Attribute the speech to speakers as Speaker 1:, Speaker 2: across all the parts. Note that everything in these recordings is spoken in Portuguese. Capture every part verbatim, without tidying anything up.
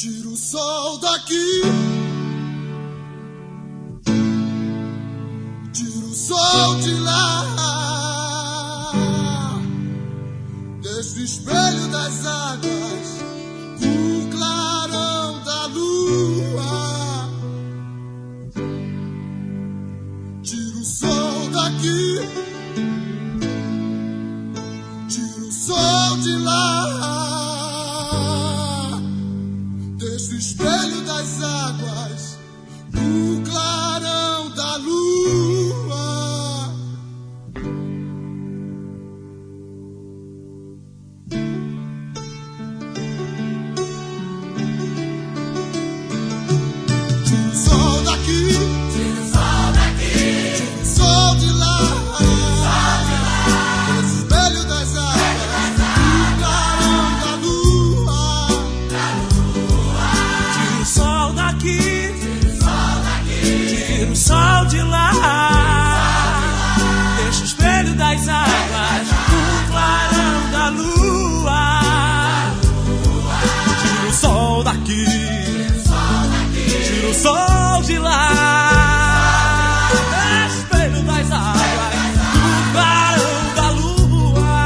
Speaker 1: Tira o sol daqui, tira o sol de lá, deixa o espelho das águas com o clarão da lua. Tira o sol daqui, tira o sol de lá, deixa o espelho das águas no clarão da lua. Tira o sol daqui,
Speaker 2: Tira o sol daqui,
Speaker 1: tira o sol de lá,
Speaker 2: sol de lá,
Speaker 1: deixa o espelho das águas no clarão da lua.
Speaker 2: da lua.
Speaker 3: Tira o sol daqui,
Speaker 2: Tira o sol daqui,
Speaker 3: tira o sol de lá, deixa o espelho das águas no clarão da lua. Tira o sol daqui, tira o sol de lá, deixa o espelho das águas no clarão da lua.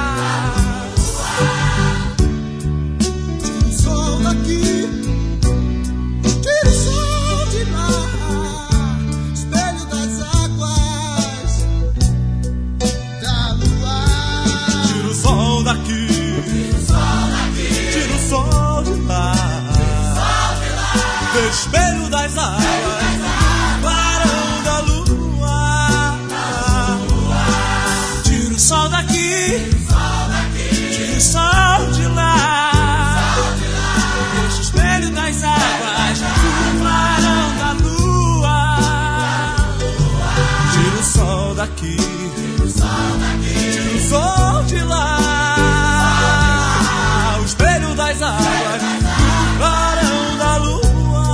Speaker 1: Tira o sol daqui, tira o sol de lá, espelho das águas da lua.
Speaker 3: Tira o sol daqui,
Speaker 2: Tira o sol daqui,
Speaker 3: tira o sol de lá,
Speaker 2: sol de lá,
Speaker 3: deixa o espelho das águas, clarão da lua. Tira o sol daqui,
Speaker 2: sol daqui,
Speaker 3: tira o sol de lá, deixa o espelho das águas, clarão da lua. Tira o sol daqui,
Speaker 2: sol daqui,
Speaker 3: tira o sol de lá, o espelho das águas, clarão da lua.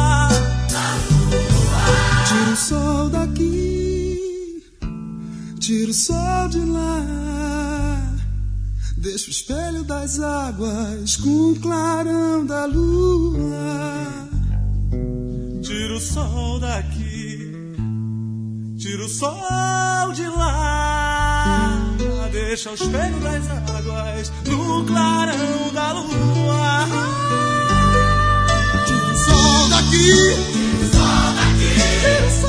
Speaker 1: Tira o sol daqui, tira o sol de lá, deixa o espelho das águas com o clarão da lua.
Speaker 3: Tira o sol daqui, tira o sol de lá, deixa o espelho das águas no clarão da lua.
Speaker 1: Tira o sol daqui,
Speaker 2: sol daqui,
Speaker 1: tira o sol